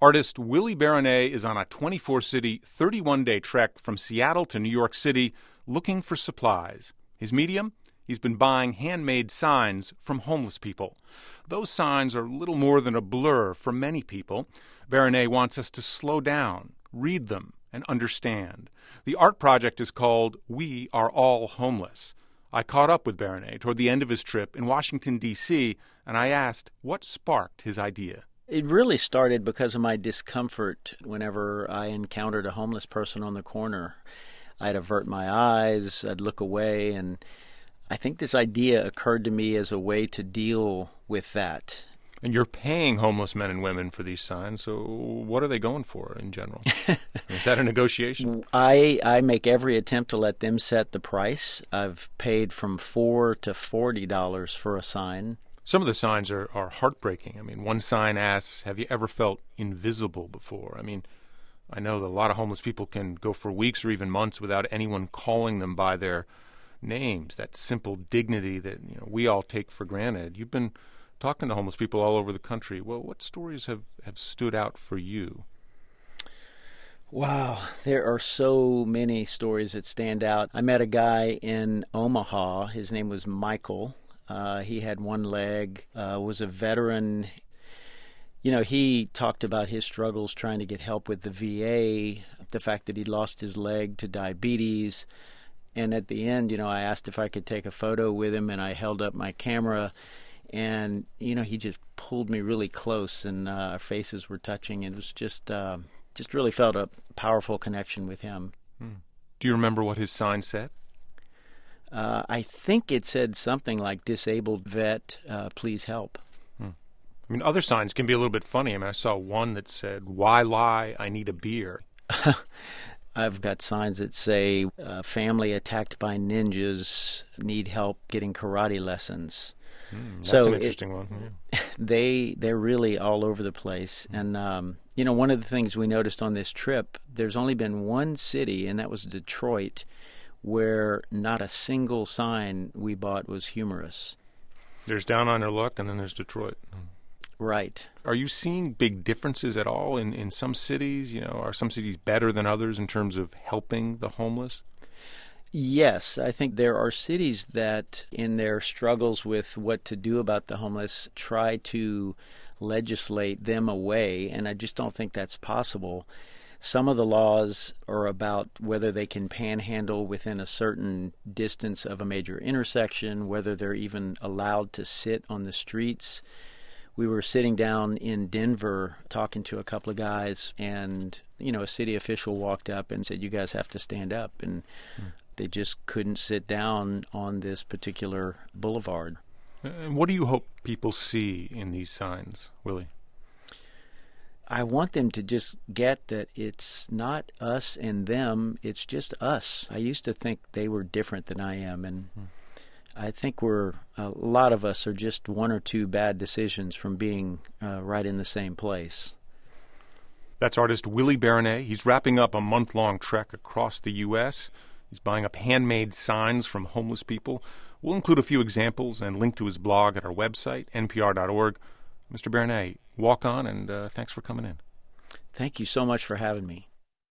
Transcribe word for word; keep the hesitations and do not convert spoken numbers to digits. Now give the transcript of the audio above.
Artist Willie Baronet is on a twenty-four city, thirty-one day trek from Seattle to New York City looking for supplies. His medium? He's been buying handmade signs from homeless people. Those signs are little more than a blur for many people. Baronet wants us to slow down, read them, and understand. The art project is called We Are All Homeless. I caught up with Baronet toward the end of his trip in Washington, D C, and I asked what sparked his idea. It really started because of my discomfort whenever I encountered a homeless person on the corner. I'd avert my eyes, I'd look away, and I think this idea occurred to me as a way to deal with that. And you're paying homeless men and women for these signs, so what are they going for in general? Is that a negotiation? I, I make every attempt to let them set the price. I've paid from four to forty dollars for a sign. Some of the signs are, are heartbreaking. I mean, one sign asks, have you ever felt invisible before? I mean, I know that a lot of homeless people can go for weeks or even months without anyone calling them by their names, that simple dignity that you know we all take for granted. You've been talking to homeless people all over the country. Well, what stories have, have stood out for you? Wow, there are so many stories that stand out. I met a guy in Omaha. His name was Michael. Uh, he had one leg, uh, was a veteran. You know, he talked about his struggles trying to get help with the V A, the fact that he lost his leg to diabetes. And at the end, you know, I asked if I could take a photo with him, and I held up my camera. And, you know, he just pulled me really close, and uh, our faces were touching. It was just, uh, just really felt a powerful connection with him. Hmm. Do you remember what his sign said? Uh, I think it said something like, disabled vet, uh, please help. Hmm. I mean, other signs can be a little bit funny. I mean, I saw one that said, why lie? I need a beer. I've got signs that say, uh, family attacked by ninjas, need help getting karate lessons. Mm, that's so an interesting it, one. Yeah. They, they're really all over the place. Mm. And, um, you know, one of the things we noticed on this trip, there's only been one city, and that was Detroit, where not a single sign we bought was humorous. There's Down on Their Luck, and then there's Detroit. Right. Are you seeing big differences at all in, in some cities? You know, are some cities better than others in terms of helping the homeless? Yes, I think there are cities that, in their struggles with what to do about the homeless, try to legislate them away, and I just don't think that's possible. Some of the laws are about whether they can panhandle within a certain distance of a major intersection, whether they're even allowed to sit on the streets. We were sitting down in Denver talking to a couple of guys, and, you know, a city official walked up and said, you guys have to stand up. And hmm. they just couldn't sit down on this particular boulevard. And what do you hope people see in these signs, Willie? I want them to just get that it's not us and them, it's just us. I used to think they were different than I am, and hmm. I think we're, a lot of us are just one or two bad decisions from being uh, right in the same place. That's artist Willie Baronet. He's wrapping up a month-long trek across the U S He's buying up handmade signs from homeless people. We'll include a few examples and link to his blog at our website, N P R dot org. Mister Baronet, walk on, and uh, thanks for coming in. Thank you so much for having me.